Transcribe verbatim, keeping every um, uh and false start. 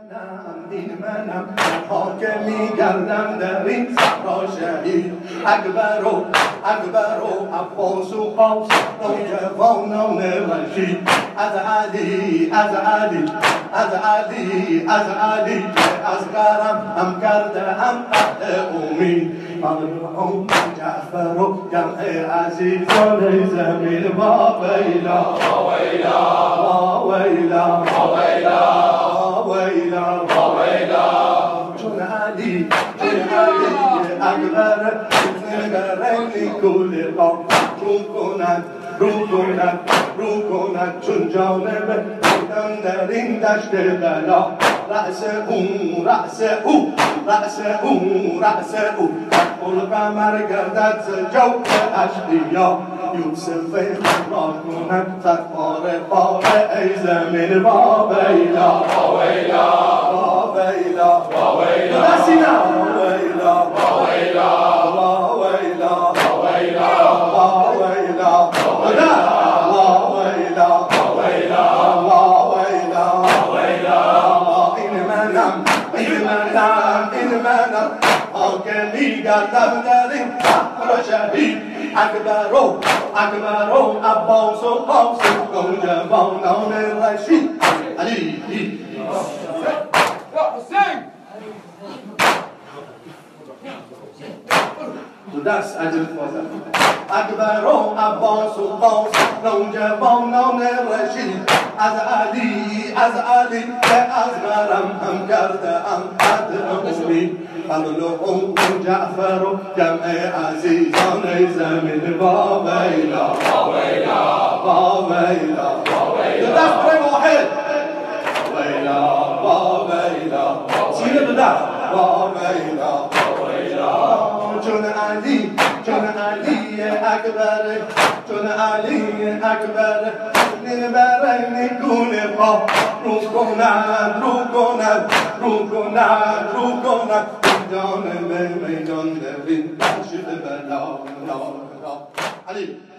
این منم حاکمی گردم در این صحرا شهید اکبر و اکبر و عباس و قاس نوجوانان رشید از علی از علی از علی از علی اصغرم هم کرده هم اهل امید مغلوم جعفر و جمع عزیزان زمین با ویلا با ویلا با ویلا با ویلا ويلا ويلا جون علي جون علي أكبر نگرانی كل قوم روكونا روكونا روكونا چون جانب بودن در این دشت بلا رأس او رأس او رأس او رأس او القمر گردد جو اشقیا یوسف را کنند صد پاره پاره ای زمین با ویلا با ویلا با ویلا با ویلا نسینا با ویلا با ویلا با ویلا با ویلا با ویلا خدا با ویلا با ویلا با ویلا با ویلا این منم این منم این منم حاکمی گردم در این صحرا شهید اکبر و اکبر و عباس و قاسم نوجوانان رشید علی تو دست عجل فازم اکبر و عباس و قاسم نوجوانان رشید از علی از علی به اصغرم هم کرده ام قدر امید مغلوم جعفر و جمع عزیزان زمین با ویلا با ویلا با ویلا با ویلا دست برای واحد ویلا با ویلا سینه به دست با ویلا با ویلا چون علی چون علی اکبر چون علی اکبر این برای نگونه پا رو کند رو کند رو کند رو کند میدان میدان دوین شده بلا علی